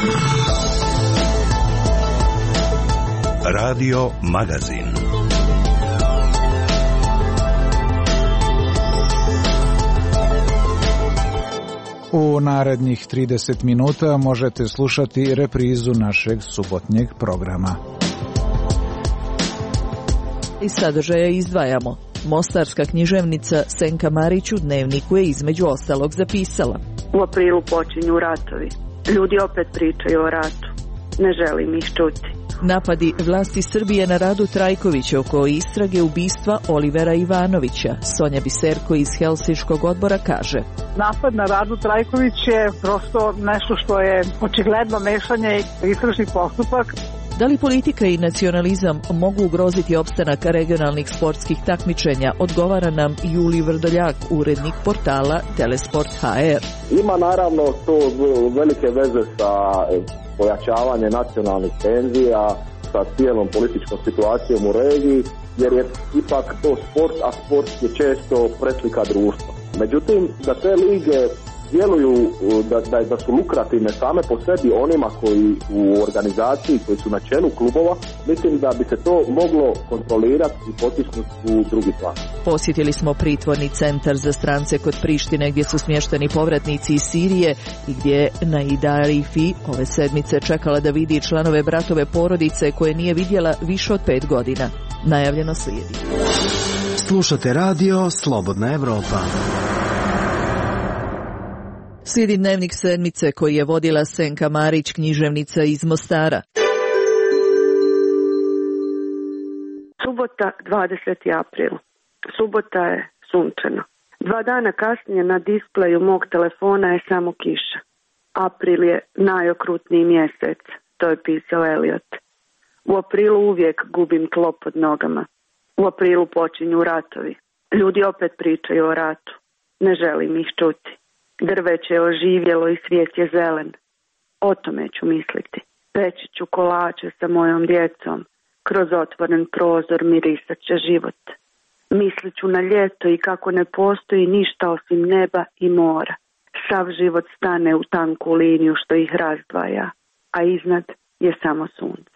Radio Magazin. U narednih 30 minuta možete slušati reprizu našeg subotnjeg programa. Iz sadržaja izdvajamo. Mostarska književnica Senka Marić u dnevniku je između ostalog zapisala: U aprilu počinju ratovi. Ljudi opet pričaju o ratu. Ne želim ih čuti. Napadi vlasti Srbije na Radu Trajkovića oko istrage ubistva Olivera Ivanovića. Sonja Biserko iz Helsinškog odbora kaže: Napad na Radu Trajković je prosto nešto što je očigledno mešanje istražnih postupak. Da li politika i nacionalizam mogu ugroziti opstanak regionalnih sportskih takmičenja, odgovara nam Juli Vrdoljak, urednik portala Telesport HR. Ima naravno to velike veze sa pojačavanje nacionalnih tenzija, sa cijelom političkom situacijom u regiji, jer je ipak to sport, a sport je često preslika društva. Međutim, da te lige djeluju, da su lukrativne same po sebi onima koji u organizaciji, koji su na čelu klubova, mislim da bi se to moglo kontrolirati i potisnuti u drugi plan. Posjetili smo pritvorni centar za strance kod Prištine gdje su smješteni povratnici iz Sirije i gdje je Naida Arifi ove sedmice čekala da vidi članove bratove porodice koje nije vidjela više od 5 godina. Najavljeno slijedi. Slušate radio Slobodna Evropa. Slijedi dnevnik sedmice koji je vodila Senka Marić, književnica iz Mostara. Subota, 20. april. Subota je sunčano. 2 dana kasnije na displeju mog telefona je samo kiša. April je najokrutniji mjesec, to je pisao Eliot. U aprilu uvijek gubim tlo pod nogama. U aprilu počinju ratovi. Ljudi opet pričaju o ratu. Ne želim ih čuti. Drveće je oživjelo i svijet je zelen. O tome ću misliti. Peći ću kolače sa mojom djecom. Kroz otvoren prozor mirisat će život. Mislit ću na ljeto i kako ne postoji ništa osim neba i mora. Sav život stane u tanku liniju što ih razdvaja, a iznad je samo sunce.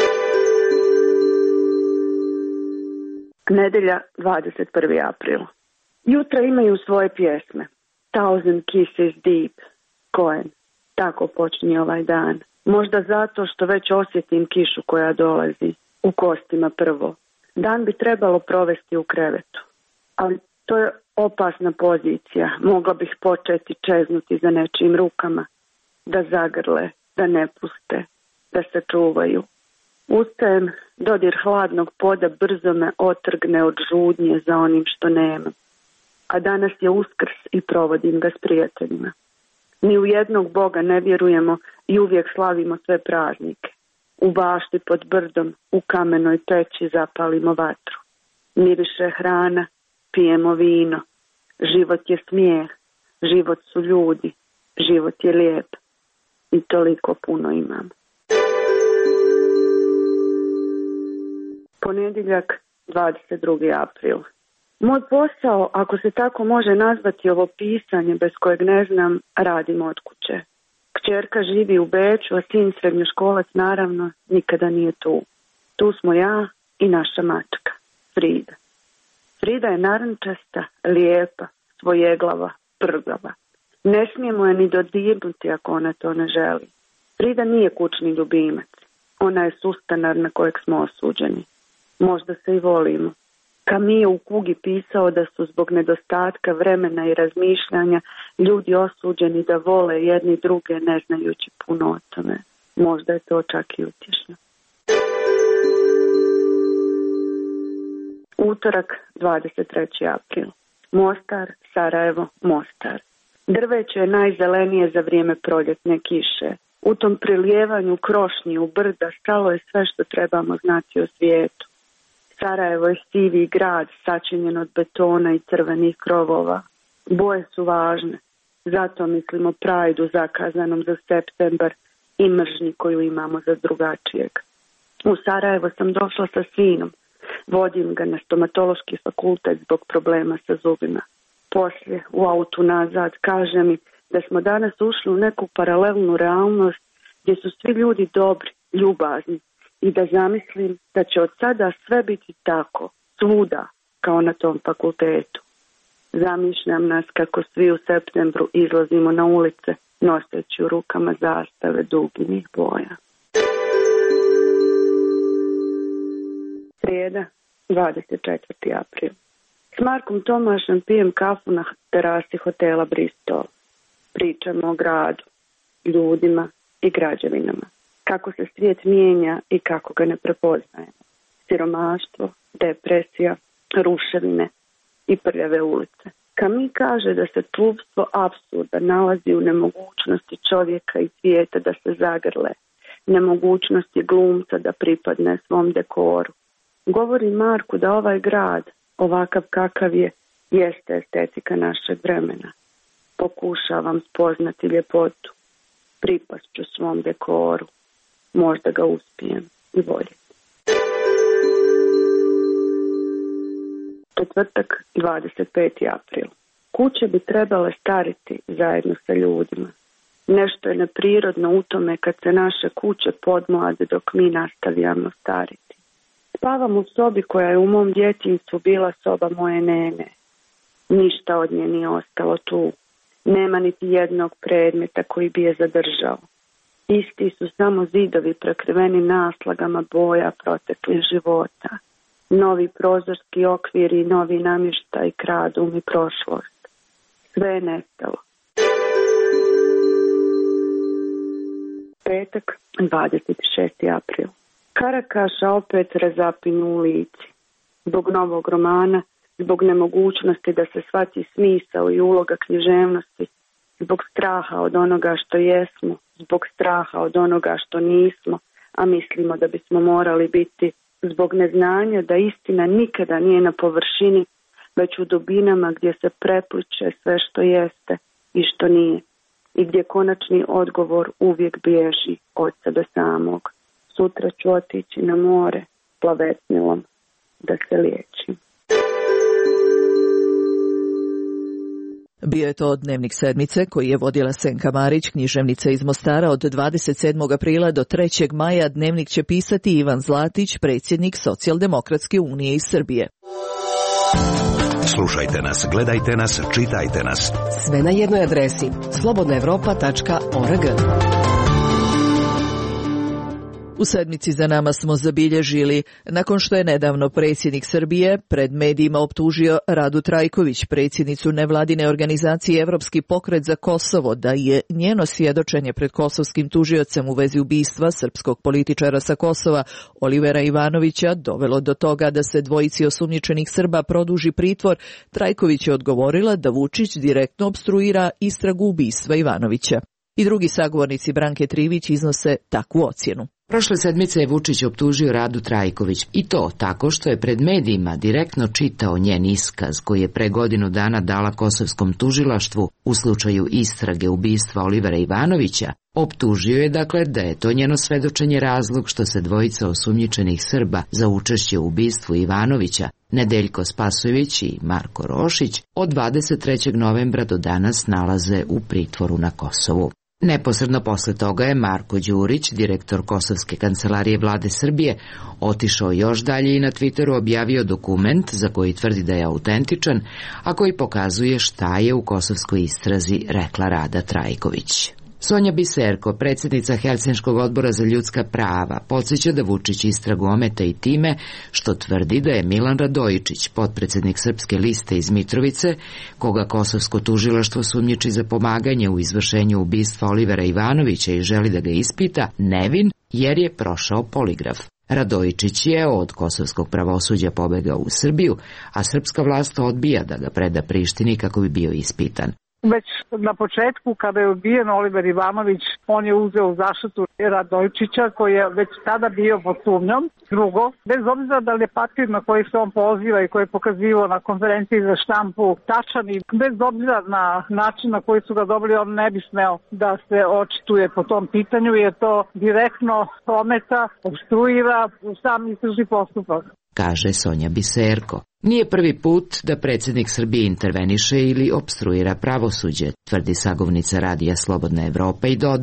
Nedelja, 21. april. Jutra imaju svoje pjesme. Thousand Kisses Deep, Cohen. Tako počinje ovaj dan. Možda zato što već osjetim kišu koja dolazi. U kostima prvo. Dan bi trebalo provesti u krevetu. Ali to je opasna pozicija. Mogla bih početi čeznuti za nečijim rukama. Da zagrle, da ne puste, da se čuvaju. Ustajem, dodir hladnog poda brzo me otrgne od žudnje za onim što nemam. A danas je Uskrs i provodim ga s prijateljima. Ni u jednog Boga ne vjerujemo i uvijek slavimo sve praznike. U bašti pod brdom, u kamenoj peći zapalimo vatru. Miriše hrana, pijemo vino. Život je smijeh, život su ljudi, život je lijep. I toliko puno imam. Ponedjeljak, 22. april. Moj posao, ako se tako može nazvati ovo pisanje bez kojeg ne znam, radim od kuće. Kćerka živi u Beču, a sin srednjoškolac naravno nikada nije tu. Tu smo ja i naša mačka, Frida. Frida je narančasta, lijepa, svojeglava, prgava. Ne smijemo je ni dodirnuti ako ona to ne želi. Frida nije kućni ljubimac. Ona je sustanar na kojeg smo osuđeni. Možda se i volimo. Camus je u Kugi pisao da su zbog nedostatka vremena i razmišljanja ljudi osuđeni da vole jedni druge ne znajući puno o tome. Možda je to čak i utješno. Utorak, 23. april. Mostar, Sarajevo, Mostar. Drveće je najzelenije za vrijeme proljetne kiše. U tom prelijevanju krošnji u brda stalo je sve što trebamo znati o svijetu. Sarajevo je sivi grad sačinjen od betona i crvenih krovova. Boje su važne, zato mislimo prajdu zakazanom za septembar i mržnji koju imamo za drugačijeg. U Sarajevo sam došla sa sinom. Vodim ga na stomatološki fakultet zbog problema sa zubima. Poslije, u autu nazad, kaže mi da smo danas ušli u neku paralelnu realnost gdje su svi ljudi dobri, ljubazni i da zamislim da će od sada sve biti tako, svuda, kao na tom fakultetu. Zamišljam nas kako svi u septembru izlazimo na ulice, noseći u rukama zastave duginih boja. Srijeda, 24. april. S Markom Tomašem pijem kafu na terasi hotela Bristol. Pričamo o gradu, ljudima i građevinama. Kako se svijet mijenja i kako ga ne prepoznajemo. Siromaštvo, depresija, ruševine i prljave ulice. Camus kaže da se tupstvo apsurda nalazi u nemogućnosti čovjeka i svijeta da se zagrle, nemogućnosti glumca da pripadne svom dekoru. Govori Marku da ovaj grad, ovakav kakav je, jeste estetika našeg vremena. Pokušavam spoznati ljepotu, pripašću svom dekoru, možda ga uspijem i voljeti. Četvrtak, 25. april. Kuće bi trebale stariti zajedno sa ljudima. Nešto je neprirodno u tome kad se naše kuće podmlade dok mi nastavljamo stariti. Spavam u sobi koja je u mom djetinjstvu bila soba moje nene. Ništa od nje nije ostalo tu. Nema niti jednog predmeta koji bi je zadržao. Isti su samo zidovi prekriveni naslagama boja proteklih života. Novi prozorski okviri i novi namještaj kradu mi prošlost. Sve je nestalo. Petak, 26. april. Karakaša opet razapinu u lici. Zbog novog romana, zbog nemogućnosti da se shvati smisao i uloga književnosti, zbog straha od onoga što jesmo, zbog straha od onoga što nismo, a mislimo da bismo morali biti, zbog neznanja da istina nikada nije na površini, već u dubinama gdje se prepliče sve što jeste i što nije, i gdje konačni odgovor uvijek bježi od sebe samog. Sutra ću otići na more plavetnilom da se liječim. Bio je to Dnevnik sedmice koji je vodila Senka Marić, književnica iz Mostara. Od 27. aprila do 3. maja Dnevnik će pisati Ivan Zlatić, predsjednik Socijaldemokratske unije iz Srbije. Slušajte nas, gledajte nas, čitajte nas. Sve na jednoj adresi slobodnaevropa.org. U sedmici za nama smo zabilježili, nakon što je nedavno predsjednik Srbije pred medijima optužio Radu Trajković, predsjednicu nevladine organizacije Evropski pokret za Kosovo, da je njeno svjedočenje pred kosovskim tužiocem u vezi ubistva srpskog političara sa Kosova Olivera Ivanovića dovelo do toga da se dvojici osumnjičenih Srba produži pritvor. Trajković je odgovorila da Vučić direktno opstruira istragu ubistva Ivanovića. I drugi sagovornici Branke Trivić iznose takvu ocjenu. Prošle sedmice je Vučić optužio Radu Trajković i to tako što je pred medijima direktno čitao njen iskaz koji je pre godinu dana dala kosovskom tužilaštvu u slučaju istrage ubistva Olivera Ivanovića. Optužio je dakle da je to njeno svedočenje razlog što se dvojica osumnjičenih Srba za učešće u ubistvu Ivanovića, Nedeljko Spasojević i Marko Rošić, od 23. novembra do danas nalaze u pritvoru na Kosovu. Neposredno posle toga je Marko Đurić, direktor Kosovske kancelarije vlade Srbije, otišao još dalje i na Twitteru objavio dokument za koji tvrdi da je autentičan, a koji pokazuje šta je u kosovskoj istrazi rekla Rada Trajković. Sonja Biserko, predsjednica Helsinškog odbora za ljudska prava, podsjeća da Vučić istragu ometa i time što tvrdi da je Milan Radojičić, potpredsjednik Srpske liste iz Mitrovice, koga kosovsko tužilaštvo sumnjiči za pomaganje u izvršenju ubistva Olivera Ivanovića i želi da ga ispita, nevin jer je prošao poligraf. Radojičić je od kosovskog pravosuđa pobegao u Srbiju, a srpska vlast odbija da ga preda Prištini kako bi bio ispitan. Već na početku, kada je ubijen Oliver Ivanović, on je uzeo zaštitu Radojičića, koji je već tada bio pod sumnjom. Drugo, bez obzira da li je papir na koji se on poziva i koji je pokazivao na konferenciji za štampu tačan i bez obzira na način na koji su ga dobili, on ne bi smeo da se očituje po tom pitanju, jer to direktno ometa, obstruira sam istražni postupak, kaže Sonja Biserko. Nije prvi put da predsjednik Srbije interveniše ili opstruira pravosuđe, tvrdi sagovnica radija Slobodna Evropa i dodaje.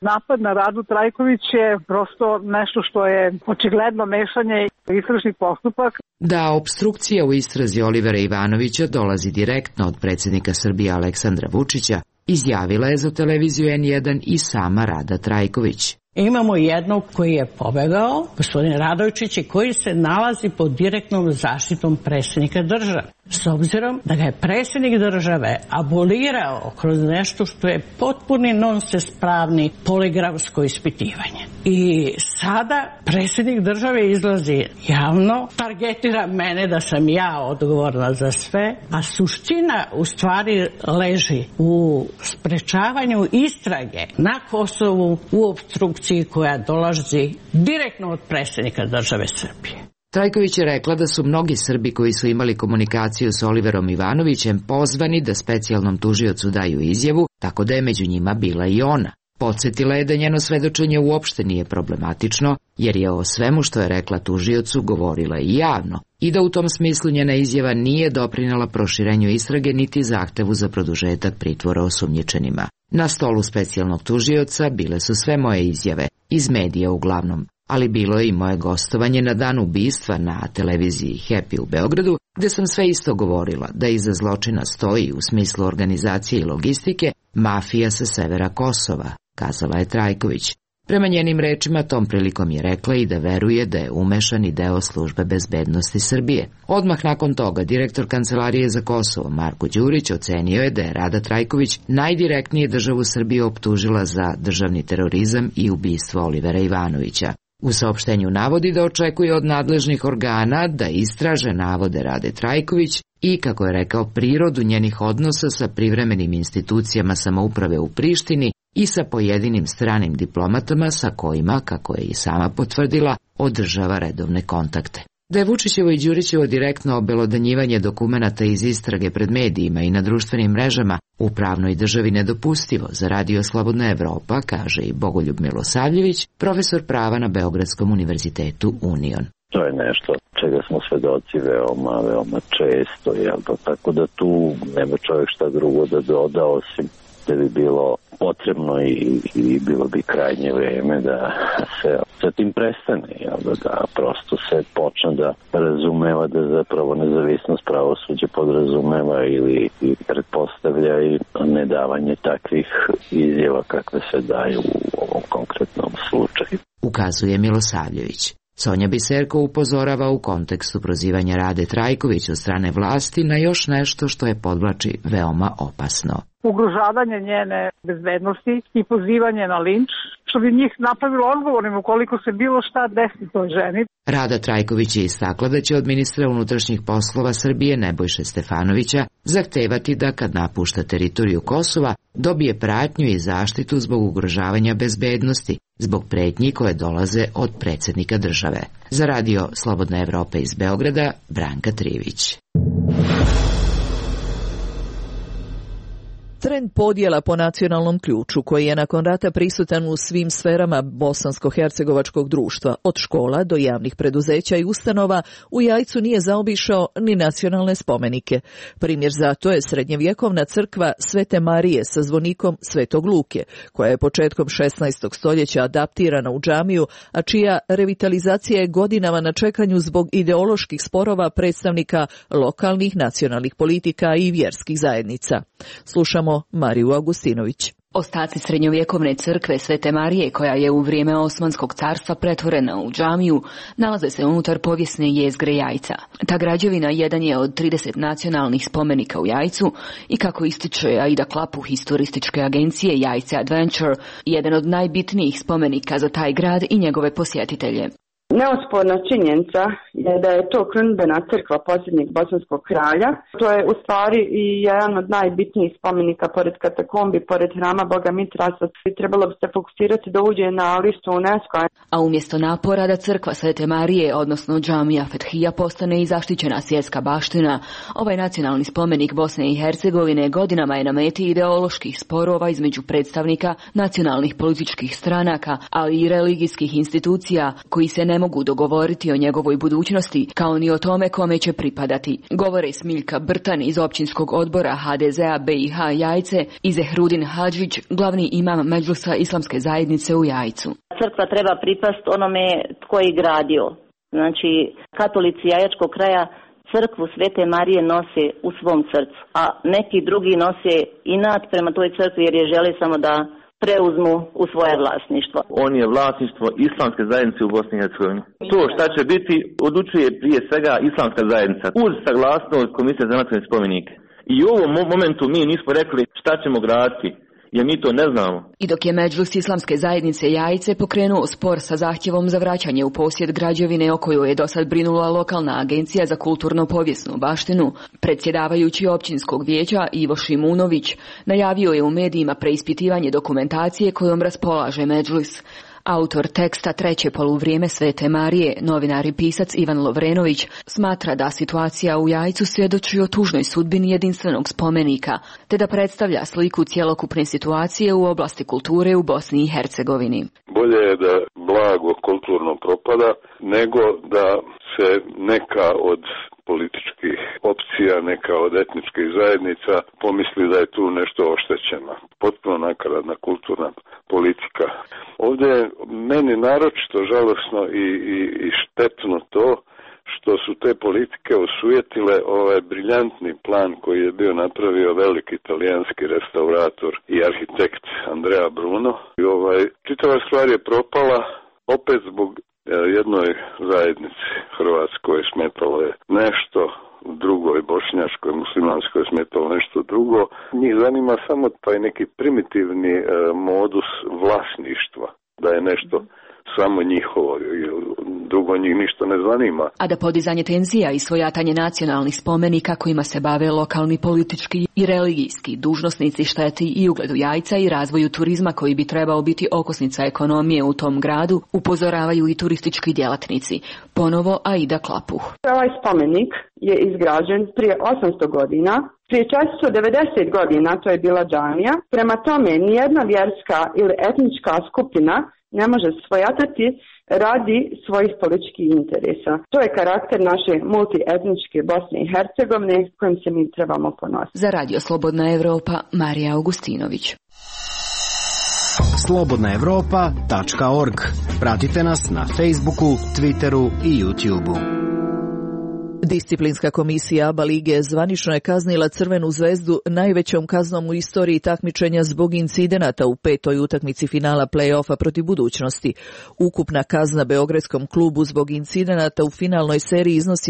Napad na Radu Trajković je prosto nešto što je očigledno mešanje istražnih postupak. Da opstrukcija u istrazi Olivera Ivanovića dolazi direktno od predsjednika Srbije Aleksandra Vučića, izjavila je za televiziju N1 i sama Rada Trajković. Imamo jednog koji je pobegao, gospodin Radojčić, koji se nalazi pod direktnom zaštitom predsjednika države. S obzirom da ga je predsjednik države abolirao kroz nešto što je potpuni nonsens pravni poligrafsko ispitivanje. I sada predsjednik države izlazi javno, targetira mene da sam ja odgovorna za sve, a suština u stvari leži u sprečavanju istrage na Kosovu u opstrukciji koja dolazi direktno od predsjednika države Srbije. Trajković je rekla da su mnogi Srbi koji su imali komunikaciju s Oliverom Ivanovićem pozvani da specijalnom tužiocu daju izjavu, tako da je među njima bila i ona. Podsjetila je da njeno svedočenje uopšte nije problematično, jer je o svemu što je rekla tužiocu govorila i javno, i da u tom smislu njena izjava nije doprinela proširenju istrage niti zahtevu za produžetak pritvora osumnjičenima. Na stolu specijalnog tužioca bile su sve moje izjave, iz medija uglavnom, ali bilo je i moje gostovanje na dan ubistva na televiziji Happy u Beogradu, gde sam sve isto govorila da iza zločina stoji u smislu organizacije i logistike mafija sa severa Kosova, kazala je Trajković. Prema njenim rečima tom prilikom je rekla i da veruje da je umešan i deo službe bezbednosti Srbije. Odmah nakon toga direktor Kancelarije za Kosovo Marko Đurić ocenio je da je Rada Trajković najdirektnije državu Srbije optužila za državni terorizam i ubistvo Olivera Ivanovića. U saopštenju navodi da očekuje od nadležnih organa da istraže navode Rade Trajković i, kako je rekao, prirodu njenih odnosa sa privremenim institucijama samouprave u Prištini i sa pojedinim stranim diplomatama sa kojima, kako je i sama potvrdila, održava redovne kontakte. Da je Vučićevo i Đurićevo direktno obelodanjivanje dokumenata iz istrage pred medijima i na društvenim mrežama u pravnoj državi nedopustivo za Radio Slobodna Evropa, kaže i Bogoljub Milosavljević, profesor prava na Beogradskom univerzitetu Union. To je nešto čega smo svedoci veoma često, tako da tu nema čovjek šta drugo da doda osim da bi bilo potrebno i bilo bi krajnje vreme da se sa tim prestane, da prosto se počne da razumeva da zapravo nezavisnost pravosuđa podrazumeva ili pretpostavlja i nedavanje takvih izjava kakve se daju u ovom konkretnom slučaju. Ukazuje Milosavljević. Sonja Biserko upozorava u kontekstu prozivanja Rade Trajković od strane vlasti na još nešto što je, podvlači, veoma opasno. Ugrožavanje njene bezbednosti i pozivanje na linč, što bi njih napravilo odgovornim ukoliko se bilo šta desi toj ženi. Rada Trajković je istakla da će od ministra unutrašnjih poslova Srbije Nebojše Stefanovića zahtevati da, kad napušta teritoriju Kosova, dobije pratnju i zaštitu zbog ugrožavanja bezbednosti, zbog pretnji koje dolaze od predsjednika države. Za Radio Slobodna Evropa iz Beograda, Branka Trivić. Trend podjela po nacionalnom ključu, koji je nakon rata prisutan u svim sferama bosansko-hercegovačkog društva, od škola do javnih preduzeća i ustanova, u Jajcu nije zaobišao ni nacionalne spomenike. Primjer za to je srednjevjekovna crkva Svete Marije sa zvonikom Svetog Luke, koja je početkom 16. stoljeća adaptirana u džamiju, a čija revitalizacija je godinama na čekanju zbog ideoloških sporova predstavnika lokalnih nacionalnih politika i vjerskih zajednica. Slušamo Mariju Augustinović. Ostaci srednjovjekovne crkve Svete Marije, koja je u vrijeme Osmanskog carstva pretvorena u džamiju, nalaze se unutar povijesne jezgre Jajca. Ta građevina jedan je od 30 nacionalnih spomenika u Jajcu i, kako ističe Aida Klapuh iz turističke agencije Jajce Adventure, jedan od najbitnijih spomenika za taj grad i njegove posjetitelje. Neosporna činjenica je da je to krunidbena crkva posljednjeg bosanskog kralja. To je u stvari i jedan od najbitnijih spomenika pored katakombi, pored hrama Boga Mitrasa. Trebalo bi se fokusirati da uđe na listu UNESCO. A umjesto napora da crkva Svete Marije, odnosno džamija Fethija, postane i zaštićena svjetska baština, ovaj nacionalni spomenik Bosne i Hercegovine godinama je na meti ideoloških sporova između predstavnika nacionalnih političkih stranaka, ali i religijskih institucija koji se ne mogu dogovoriti o njegovoj budućnosti, kao ni o tome kome će pripadati, govore Smiljka Brtan iz općinskog odbora HDZ-a BiH Jajce i Zehrudin Hadžić, glavni imam Medžlisa islamske zajednice u Jajcu. Crkva treba pripast onome tko je gradio. Znači, katolici Jajačkog kraja crkvu Svete Marije nose u svom srcu, a neki drugi nose inat prema toj crkvi jer je žele samo da preuzmu u svoje vlasništvo. On je vlasništvo islamske zajednice u Bosni i Hercegovini. To šta će biti odlučuje prije svega islamska zajednica uz saglasnost Komisije za nacionalne spomenike. I u ovom momentu mi nismo rekli šta ćemo graditi, jer mi to ne znamo. I dok je Medžlis islamske zajednice Jajce pokrenuo spor sa zahtjevom za vraćanje u posjed građevine o kojoj je dosad brinula lokalna agencija za kulturno-povijesnu baštinu, predsjedavajući općinskog vijeća Ivo Šimunović najavio je u medijima preispitivanje dokumentacije kojom raspolaže Medžlis. Autor teksta Treće poluvrijeme Svete Marije, novinar i pisac Ivan Lovrenović, smatra da situacija u Jajcu svjedoči o tužnoj sudbini jedinstvenog spomenika, te da predstavlja sliku cjelokupne situacije u oblasti kulture u Bosni i Hercegovini. Bolje je da blago kulturno propada, nego da se neka od političkih opcija, neka od etničkih zajednica pomisli da je tu nešto oštećeno. Potpuno nakaradna kulturna politika. Ovdje je meni naročito žalosno i štetno to što su te politike osujetile ovaj briljantni plan koji je bio napravio veliki italijanski restaurator i arhitekt Andrea Bruno. I čitava stvar je propala opet zbog jednoj zajednici Hrvatskoj smetalo je nešto, drugoj bošnjačkoj, muslimanskoj smetalo nešto drugo. Njih zanima samo taj neki primitivni modus vlasništva, da je nešto samo njihovo, drugo njih ništa ne zanima. A da podizanje tenzija i svojatanje nacionalnih spomenika kojima se bave lokalni politički i religijski dužnosnici šteti i ugledu Jajca i razvoju turizma koji bi trebao biti okosnica ekonomije u tom gradu, upozoravaju i turistički djelatnici. Ponovo Aida Klapuh. Ovaj spomenik je izgrađen prije 800 godina. Prije 490 godina to je bila džamija. Prema tome, nijedna vjerska ili etnička skupina ne može svojatati radi svojih političkih interesa. To je karakter naše multietničke Bosne i Hercegovine kojim se mi trebamo ponositi. Za Radio Slobodna Evropa, Marija Augustinović. slobodnaevropa.org. Pratite nas na Facebooku, Twitteru i YouTubeu. Disciplinska komisija ABA lige zvanično je kaznila Crvenu zvezdu najvećom kaznom u istoriji takmičenja zbog incidenata u 5. utakmici finala play-offa protiv Budućnosti. Ukupna kazna beogradskom klubu zbog incidenata u finalnoj seriji iznosi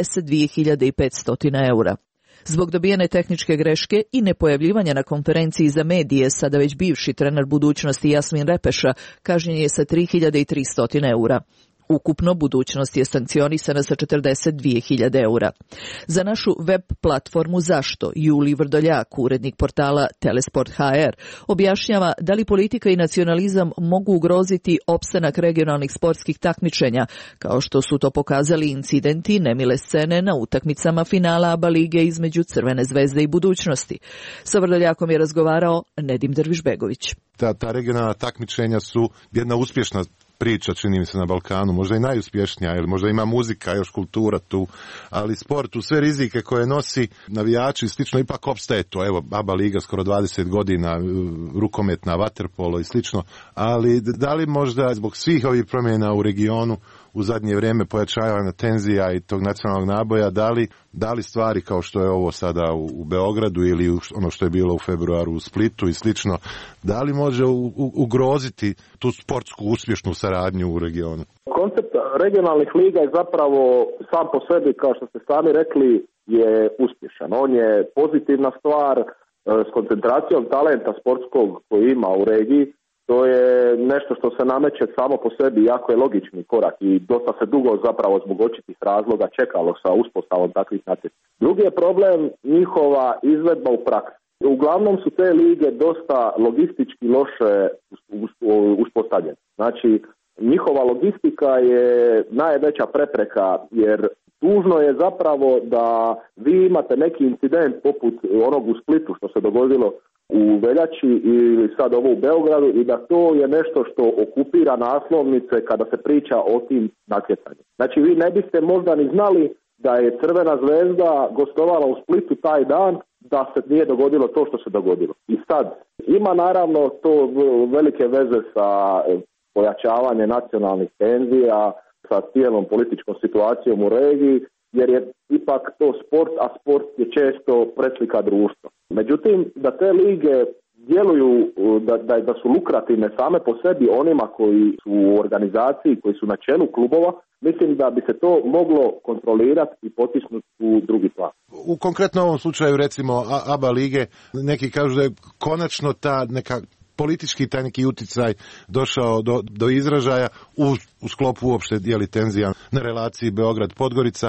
82.500 eura. Zbog dobijene tehničke greške i nepojavljivanja na konferenciji za medije, sada već bivši trener Budućnosti Jasmin Repeša kažnjen je sa 3.300 eura. Ukupno Budućnost je sankcionisana sa 42.000 eura. Za našu web platformu Zašto, Juli Vrdoljak, urednik portala Telesport HR, objašnjava da li politika i nacionalizam mogu ugroziti opstanak regionalnih sportskih takmičenja, kao što su to pokazali incidenti nemile scene na utakmicama finala ABA lige između Crvene zvezde i Budućnosti. Sa Vrdoljakom je razgovarao Nedim Dervišbegović. Ta regionalna takmičenja su jedna uspješna priča, čini mi se, na Balkanu, možda i najuspješnija, ili možda ima muzika, još kultura tu, ali sport, u sve rizike koje nosi navijači, slično, ipak opstaje to. Evo, ABA liga skoro 20 godina, rukometna, vaterpolo i slično, ali da li možda zbog svih ovih promjena u regionu u zadnje vrijeme pojačavanja tenzija i tog nacionalnog naboja, da li stvari kao što je ovo sada u Beogradu ili ono što je bilo u februaru u Splitu i slično, da li može ugroziti tu sportsku uspješnu saradnju u regionu? Koncept regionalnih liga je zapravo sam po sebi, kao što ste sami rekli, je uspješan. On je pozitivna stvar s koncentracijom talenta sportskog koji ima u regiji. To je nešto što se nameće samo po sebi, jako je logični korak i dosta se dugo zapravo zbog očitih razloga čekalo sa uspostavom takvih natjecanja. Drugi je problem njihova izvedba u praksi. Uglavnom su te lige dosta logistički loše uspostavljene. Znači, njihova logistika je najveća prepreka, jer tužno je zapravo da vi imate neki incident poput onog u Splitu što se dogodilo u Veljači ili sad ovo u Beogradu i da to je nešto što okupira naslovnice kada se priča o tim natjecanjima. Znači vi ne biste možda ni znali da je Crvena zvezda gostovala u Splitu taj dan da se nije dogodilo to što se dogodilo. I sad ima naravno to velike veze sa pojačavanjem nacionalnih tenzija, sa cijelom političkom situacijom u regiji, jer je ipak to sport, a sport je često preslika društva. Međutim, da te lige djeluju, da su lukrativne same po sebi onima koji su u organizaciji, koji su na čelu klubova, mislim da bi se to moglo kontrolirati i potisnuti u drugi plan. U konkretno ovom slučaju, recimo ABA lige, neki kažu da je konačno ta neka politički taj neki uticaj došao do izražaja u sklopu uopšte tenzija na relaciji Beograd-Podgorica.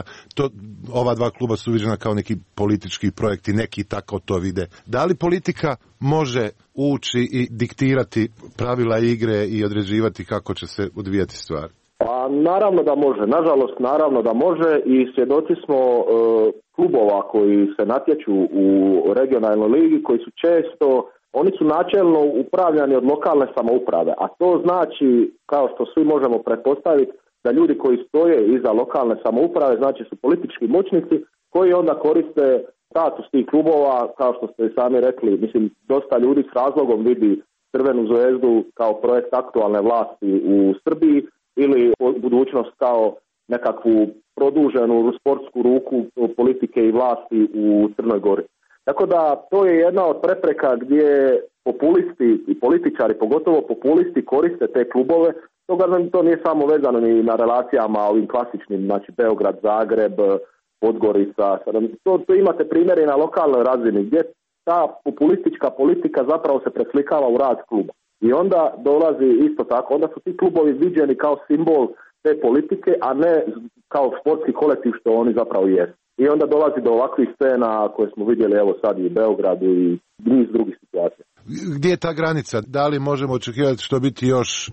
Ova dva kluba su viđena kao neki politički projekti, neki tako to vide. Da li politika može ući i diktirati pravila igre i određivati kako će se odvijati stvar? Pa naravno da može, nažalost naravno da može i svjedoci smo klubova koji se natječu u regionalnoj ligi koji su često, oni su načelno upravljani od lokalne samouprave, a to znači, kao što svi možemo pretpostaviti, da ljudi koji stoje iza lokalne samouprave, znači su politički moćnici koji onda koriste status tih klubova, kao što ste sami rekli, mislim, dosta ljudi s razlogom vidi Crvenu zvezdu kao projekt aktualne vlasti u Srbiji ili budućnost kao nekakvu produženu sportsku ruku politike i vlasti u Crnoj Gori. Tako da to je jedna od prepreka gdje populisti i političari, pogotovo populisti, koriste te klubove. To nije samo vezano ni na relacijama ovim klasičnim, znači Beograd, Zagreb, Podgorica. To imate primjere na lokalnoj razini gdje ta populistička politika zapravo se preslikava u rad kluba. I onda dolazi isto tako, onda su ti klubovi viđeni kao simbol te politike, a ne kao sportski kolektiv što oni zapravo jesu. I onda dolazi do ovakvih scena koje smo vidjeli evo sad i u Beogradu i niz drugih situacija. Gdje je ta granica? Da li možemo očekivati što biti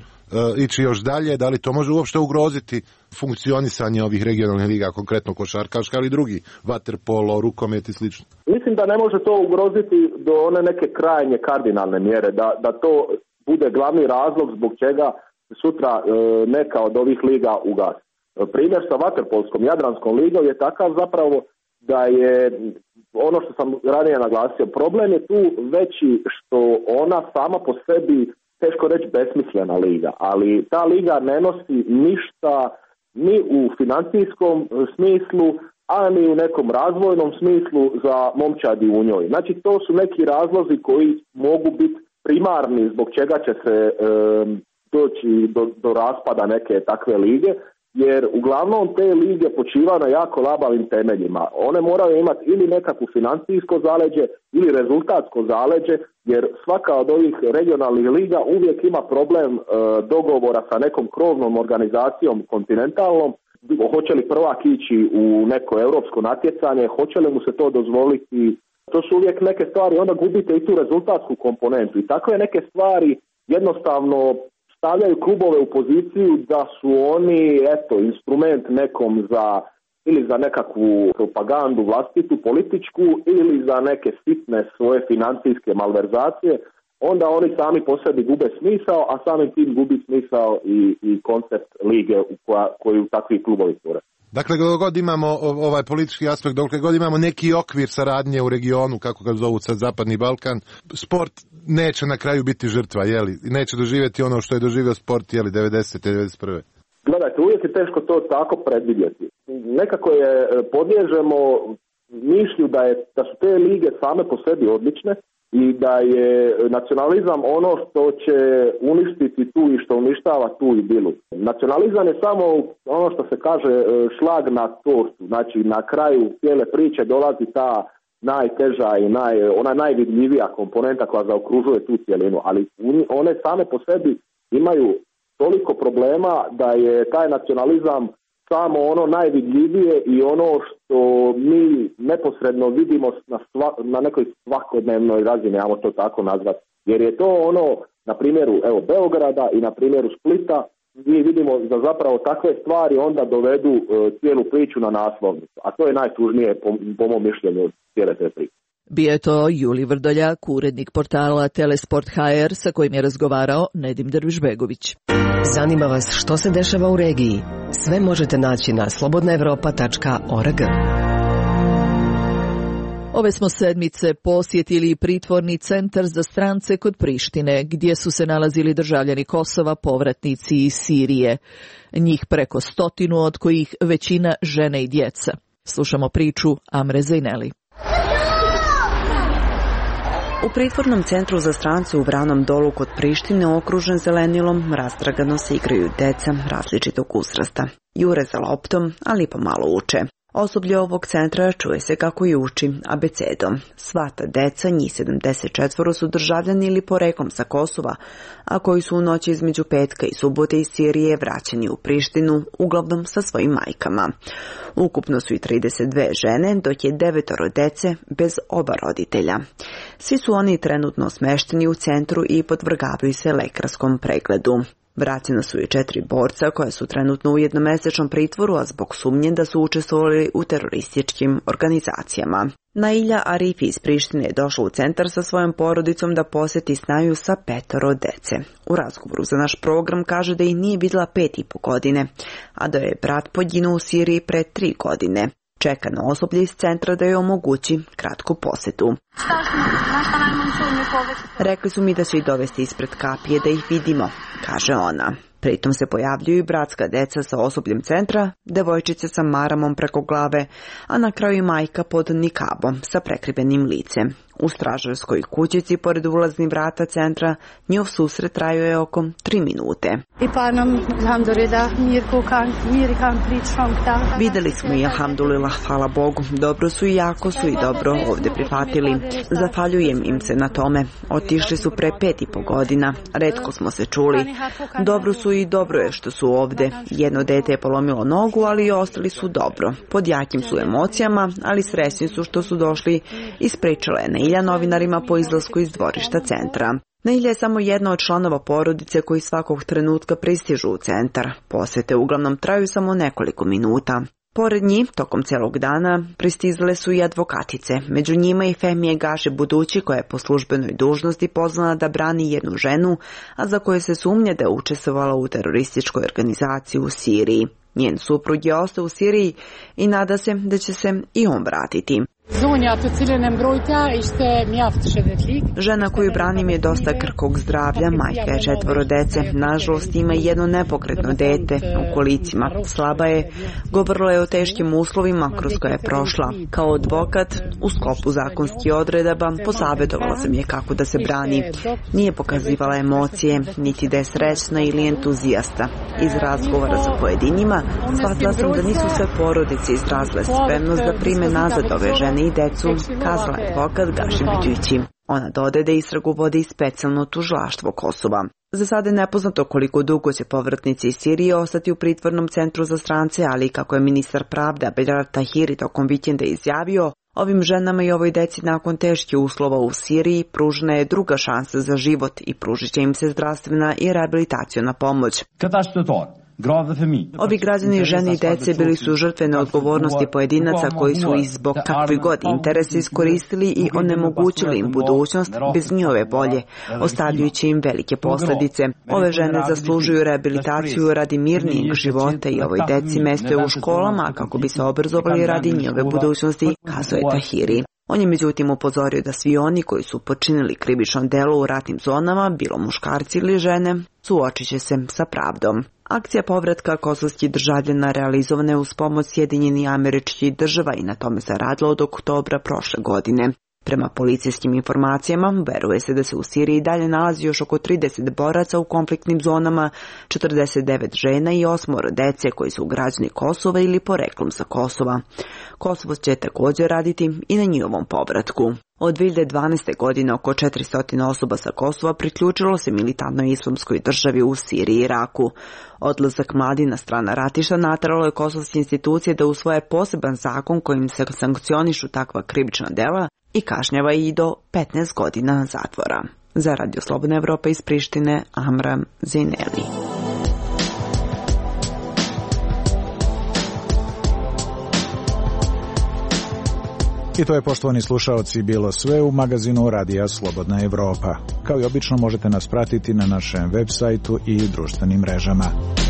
ići još dalje? Da li to može uopšte ugroziti funkcionisanje ovih regionalnih liga, konkretno košarkaška, ali i drugi, vaterpolo, rukomet i slično? Mislim da ne može to ugroziti do one neke krajnje kardinalne mjere, da to bude glavni razlog zbog čega sutra neka od ovih liga ugasi. Primjer sa vaterpolskom Jadranskom ligom je takav zapravo da je, ono što sam ranije naglasio, problem je tu veći što ona sama po sebi, teško reći besmislena liga, ali ta liga ne nosi ništa ni u financijskom smislu, a ni u nekom razvojnom smislu za momčadi u njoj. Znači to su neki razlozi koji mogu biti primarni zbog čega će se doći do raspada neke takve lige, jer uglavnom te lige počivaju na jako labavim temeljima. One moraju imati ili nekakvu financijsko zaleđe ili rezultatsko zaleđe, jer svaka od ovih regionalnih liga uvijek ima problem dogovora sa nekom krovnom organizacijom kontinentalnom. Hoće li prvak ići u neko europsko natjecanje, hoće li mu se to dozvoliti. To su uvijek neke stvari, onda gubite i tu rezultatsku komponentu. I takve neke stvari jednostavno stavljaju klubove u poziciju da su oni instrument nekom ili za nekakvu propagandu vlastitu, političku, ili za neke sitne svoje financijske malverzacije. Onda oni sami po sebi gube smisao, a samim tim gubi smisao i koncept lige koju takvi klubovi stvore. Dakle, dok god imamo ovaj politički aspekt, dok god imamo neki okvir saradnje u regionu, kako ga zovu sad Zapadni Balkan, sport neće na kraju biti žrtva, jeli? Neće doživjeti ono što je doživio sport, jeli, 90. 91. Gledajte, uvijek je teško to tako predvidjeti. Nekako je podliježemo mišlju da su te lige same po sebi odlične i da je nacionalizam ono što će uništiti tu i što uništava tu i bilu. Nacionalizam je samo ono što se kaže šlag na tortu, znači na kraju cijele priče dolazi ta najteža i ona najvidljivija komponenta koja zaokružuje tu cjelinu, ali one same po sebi imaju toliko problema da je taj nacionalizam samo ono najvidljivije i ono što mi neposredno vidimo na nekoj svakodnevnoj razini, ajmo to tako nazvati. Jer je to ono, na primjeru Beograda i na primjeru Splita, mi vidimo da zapravo takve stvari onda dovedu cijelu priču na naslovnicu. A to je najtužnije po mom mišljenju cijele te priče. Bio je to Juli Vrdoljak, urednik portala Telesport HR, sa kojim je razgovarao Nedim Dervišbegović. Zanima vas što se dešava u regiji? Sve možete naći na slobodnaevropa.org. Ove smo sedmice posjetili pritvorni centar za strance kod Prištine, gdje su se nalazili državljani Kosova, povratnici iz Sirije. Njih preko 100, od kojih većina žene i djeca. Slušamo priču Amre Zejneli. U pritvornom centru za strance u Vranom Dolu kod Prištine, okružen zelenilom, rastragano se igraju deca različitog uzrasta. Jure za loptom, ali pomalo uče. Osoblje ovog centra čuje se kako i uči abecedom. Sva ta deca, njih 74, su državljani ili poreklom sa Kosova, a koji su u noći između petka i subote iz Sirije vraćeni u Prištinu, uglavnom sa svojim majkama. Ukupno su i 32 žene, dok je 9 dece bez oba roditelja. Svi su oni trenutno smešteni u centru i podvrgavaju se lekarskom pregledu. Vraćena su i 4 borca koja su trenutno u jednomesečnom pritvoru, a zbog sumnje da su učestvovali u terorističkim organizacijama. Nailja Arifi iz Prištine je došla u centar sa svojom porodicom da posjeti snaju sa 5 dece. U razgovoru za naš program kaže da ih nije vidjela 5,5 godine, a da je brat poginuo u Siriji pre 3 godine. Čeka na osoblje iz centra da joj omogući kratku posjetu. Rekli su mi da će ih dovesti ispred kapije da ih vidimo, kaže ona. Pritom se pojavljuju i bratska deca sa osobljem centra, devojčice sa maramom preko glave, a na kraju i majka pod nikabom sa prekrivenim licem. U stražarskoj kućici pored ulaznih vrata centra njihov susret trajao je oko 3 minute. Videli smo i alhamdulillah, hvala Bogu, dobro su i jako su i dobro ovdje prihvatili. Zahvaljujem im se na tome. Otišli su pre 5,5 godina, retko smo se čuli. Dobro su i dobro je što su ovdje. Jedno dete je polomilo nogu, ali i ostali su dobro. Pod jakim su emocijama, ali srećni su što su došli, ispričala je Nailja novinarima po izlasku iz dvorišta centra. Nailja je samo jedna od članova porodice koji svakog trenutka pristižu u centar. Posjete uglavnom traju samo nekoliko minuta. Pored njih, tokom celog dana, pristizale su i advokatice. Među njima i Fehmije Gaši Budući, koja je po službenoj dužnosti pozvana da brani jednu ženu, a za koju se sumnja da je učestvovala u terorističkoj organizaciji u Siriji. Njen suprug je ostao u Siriji i nada se da će se i on vratiti. Žena koju branim je dosta krhkog zdravlja, majka je 4 dece, nažalost ima jedno nepokretno dete u kolicima, slaba je, govorila je o teškim uslovima kroz koje je prošla. Kao advokat, u sklopu zakonskih odredaba, posavjetovala sam je kako da se brani. Nije pokazivala emocije, niti da je srećna ili entuzijasta. Iz razgovora sa pojedinima, shvatila sam da nisu sve porodice izrazile spremnost da prime nazad ove žene i decu, kazala je advokat Gaši Budući. Ona dodaje da istragu vodi specijalno tužilaštvo Kosova. Za sada je nepoznato koliko dugo će povratnici iz Sirije ostati u pritvornom centru za strance, ali kako je ministar pravde Belar Tahiri tokom vikenda izjavio, ovim ženama i ovoj deci nakon teških uslova u Siriji pružena je druga šansa za život i pružit će im se zdravstvena i rehabilitaciona pomoć. Ovi građani, žene i dece bili su žrtve neodgovornosti pojedinaca koji su ih zbog kakvi god interesa iskoristili i onemogućili im budućnost bez njihove volje, ostavljajući im velike posljedice. Ove žene zaslužuju rehabilitaciju radi mirnijeg života i ovoj deci mesto je u školama kako bi se obrazovali radi njihove budućnosti, kazuje Tahiri. On je međutim upozorio da svi oni koji su počinili krivično delo u ratnim zonama, bilo muškarci ili žene, suočit će se sa pravdom. Akcija povratka kosovskih državljana realizovana je uz pomoć Sjedinjenih Američkih Država i na tome se radilo od oktobra prošle godine. Prema policijskim informacijama, veruje se da se u Siriji dalje nalazi još oko 30 boraca u konfliktnim zonama, 49 žena i 8 dece koji su građani Kosova ili poreklom sa Kosova. Kosovo će također raditi i na njihovom povratku. Od 2012. godine oko 400 osoba sa Kosova priključilo se militantnoj islamskoj državi u Siriji i Iraku. Odlazak mladi na strana ratišta nateralo je kosovske institucije da usvoje poseban zakon kojim se sankcionišu takva krivična dela i kažnjava i do 15 godina zatvora. Za Radio Slobodna Evropa iz Prištine, Amram Zejneli. I to je, poštovani slušaoci, bilo sve u magazinu Radija Slobodna Evropa. Kao i obično možete nas pratiti na našem web sajtu i društvenim mrežama.